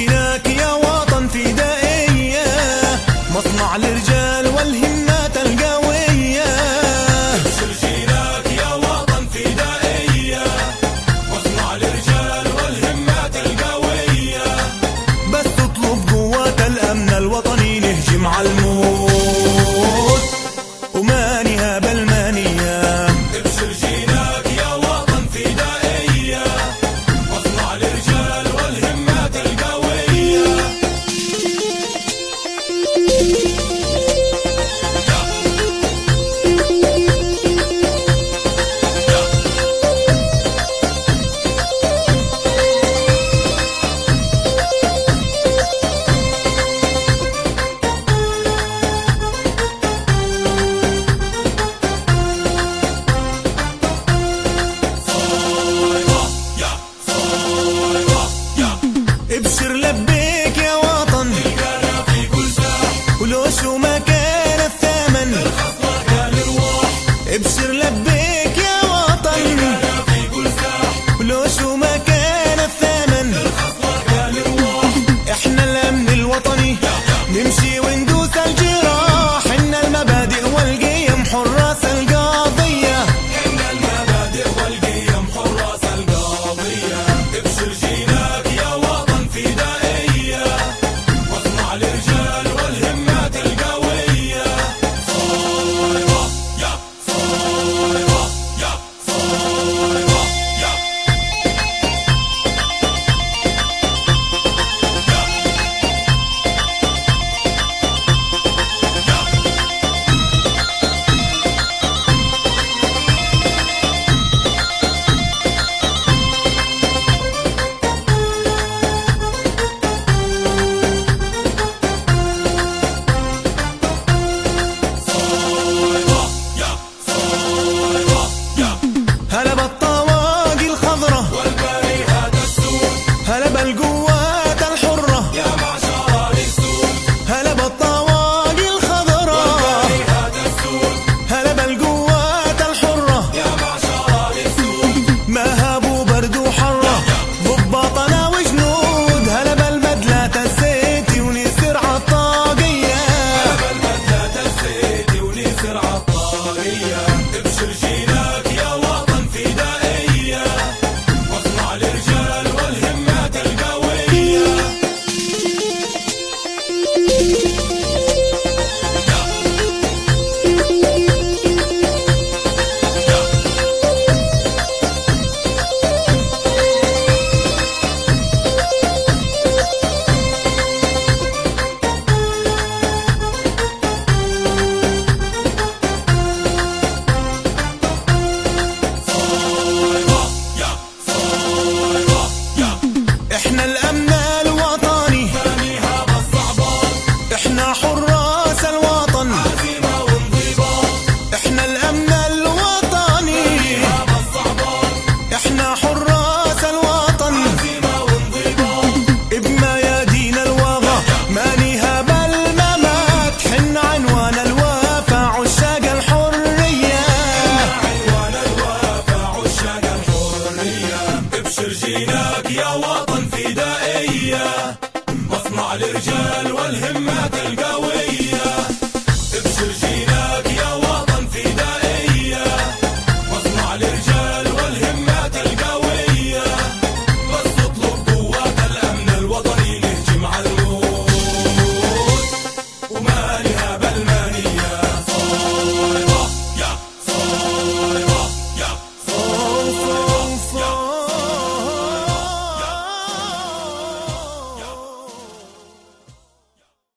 جيناك يا وطن فدائية، مصنع الرجال والهمات القوية. ابشر جيناك يا وطن فدائية، مصنع الرجال والهمات القوية. بس تطلب قوات الأمن الوطني نهجم على الموت وما نهاب المانية. ابشر جيناك يا وطن فدائية، مصنع الرجال والهمات القوية. ابشر لبيك يا وطن تلقانا في كل ساح، ولو شو ما كان الثمن الخصلة كالرواح. ابشر لبيك يا وطن تلقانا في كل ساح، ولو شو ما كان الثمن الخصلة كالرواح. احنا الامن الوطني نمشي وندوس الجراح، احنا المبادئ والقيم حراس القضية. إن المبادئ والقيم حراس القضية. ابشر جيناك يا وطن فدائية، مصنع الرجال والهمات القوية. صايرة يا صايرة يا صايرة يا هلا بالطواقي الخضرة والبريهات السود، هلا بالقوات الحرة يا معشر السود. هلا بالطواقي الخضرة والبريهات السود، هلا بالقوات الحرة يا معشر السود. ما هابوا برد وحرة ضباطنا وجنود. هلا بالبدلات الزيتي ونسر عالطاقية. بالبدلات الزيتي ونسر عالطاقية. ابشر جيناك يا وطن فدائية، مصنع الرجال والهمات القوية. صايرة يا صايرة يا احنا الامن الوطني ثانيها بالصعبات، احنا حراس الوطن. عزيمة وانضباط. احنا الامن الوطني ثانيها بالصعبات، احنا حراس الوطن. عزيمة وانضباط. بميادين الوغى ما نهاب الممات، حنا عنوان الوفا عشاق الحرية. عنوان الوفا عشاق الحرية. ابشر جيناك يا وطن فدائية، مصنع الرجال والهمات القوية. ابشر جيناك يا وطن فدائية، مصنع الرجال والهمات القوية. بس اطلب قوات الأمن الوطني نهجم على